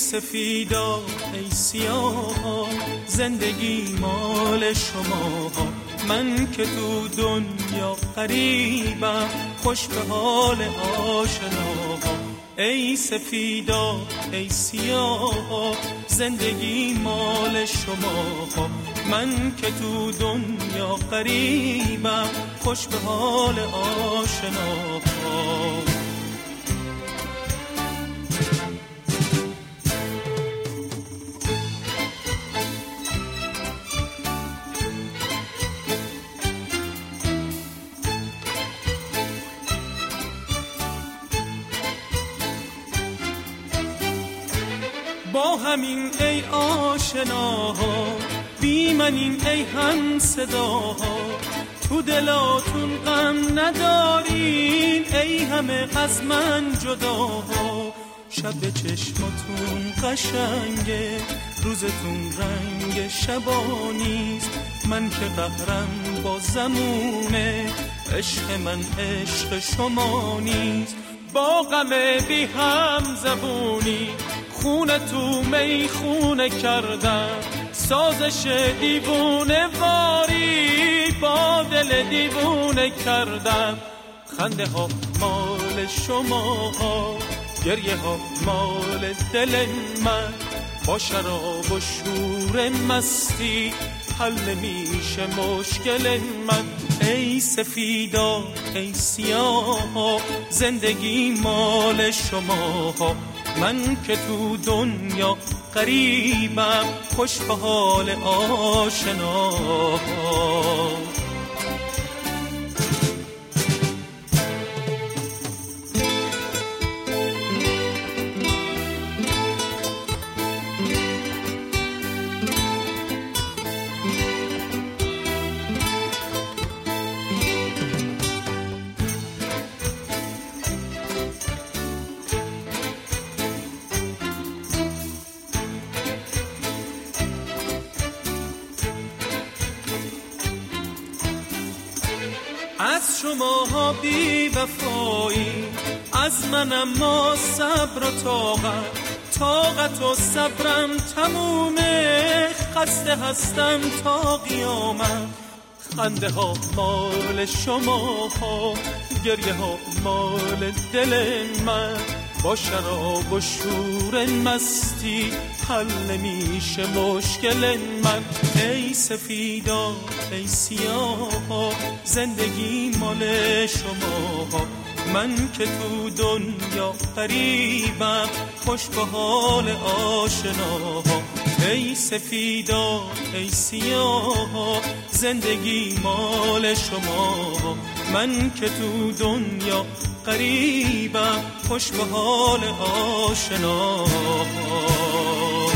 سفیدا ای سیاها، زندگی مال شماها. من که تو دنیا غریبم، خوش به حال آشناها. ای سفیدا ای سیاها، زندگی مال شماها. من که تو دنیا غریبم، خوش به حال آشناها. با همین ای آشناها، بی منین ای هم صداها. تو دلاتون غم ندارین، ای همه از من جداها. شب چشماتون قشنگه، روزتون رنگ شبانیست. من که قهرم با زمونه، عشق من عشق شما نیست. با غم بی هم زبونی، خونه تو می خونه کردم. سازش دیوونه واری، با دل دیوونه کردم. خنده ها مال شما ها، گریه ها مال دل من. با شراب و شور مستی، حل میشه مشکل من. ای سفیدا ای سیاها، زندگی مال شماها. من که تو دنیا غریبم، خوش به حال آشناها. از شماها بی وفایی، از منم ما صبر و طاقت و صبرم تمومه. خسته هستم تا قیامت. خنده ها مال شماها، گریه ها مال دل من. با شراب و شور مستی، حل نمیشه مشکل من. ای سفیدا ای سیاها، زندگی مال شماها. من که تو دنیا غریبم، خوش به حال آشناها. ای سفیدا ای سیاها، زندگی مال شماها. من که تو دنیا غریبم، خوش به حال آشناها.